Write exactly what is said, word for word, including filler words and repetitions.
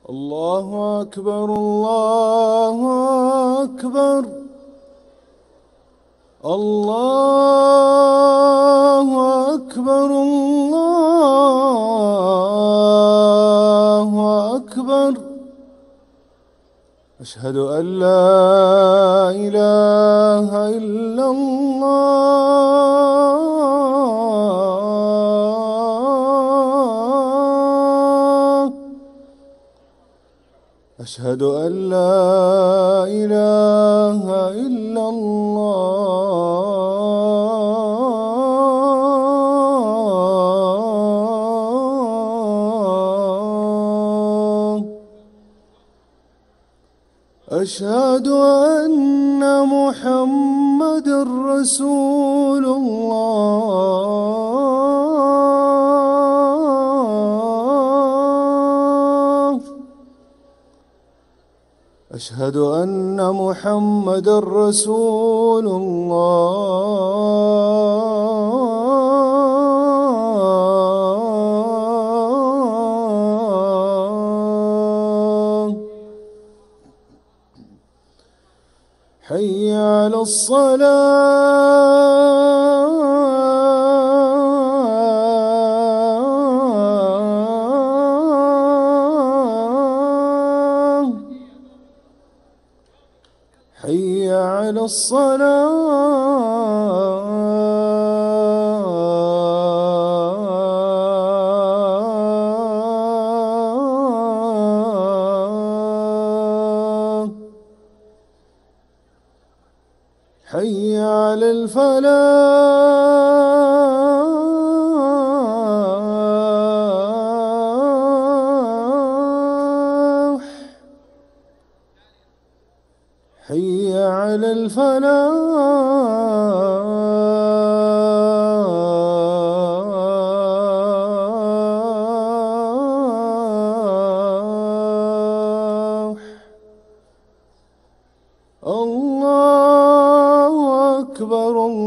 الله أكبر الله أكبر الله أكبر الله أكبر. أشهد أن لا إله إلا الله. أشهد أن لا إله إلا الله. أشهد أن محمد رسول الله. أشهد أن محمد رسول الله. حي على الصلاة. حي على الصلاة. حي على الفلاح. حي على الفلاح. الله أكبر.